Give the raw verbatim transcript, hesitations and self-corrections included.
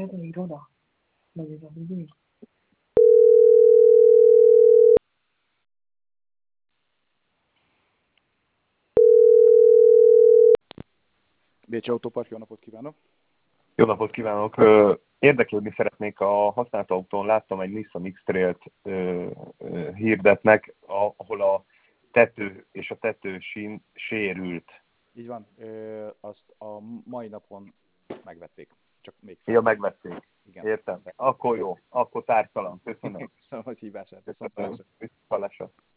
de ir oda. Lo de David. Bécsi Autópark, jó napot kívánok! Jó napot kívánok! Érdeklődni szeretnék a használt autón. Láttam egy Nissan X-Trail-t hirdetnek, ahol a tető és a tetősín sérült. Így van, ö, azt a mai napon megvették. Csak még fel. Ja, megvették. Igen. Értem. Akkor jó. Akkor tártalan. Köszönöm. Köszönöm, hogy hívását. Köszönöm. Viszontlátásra.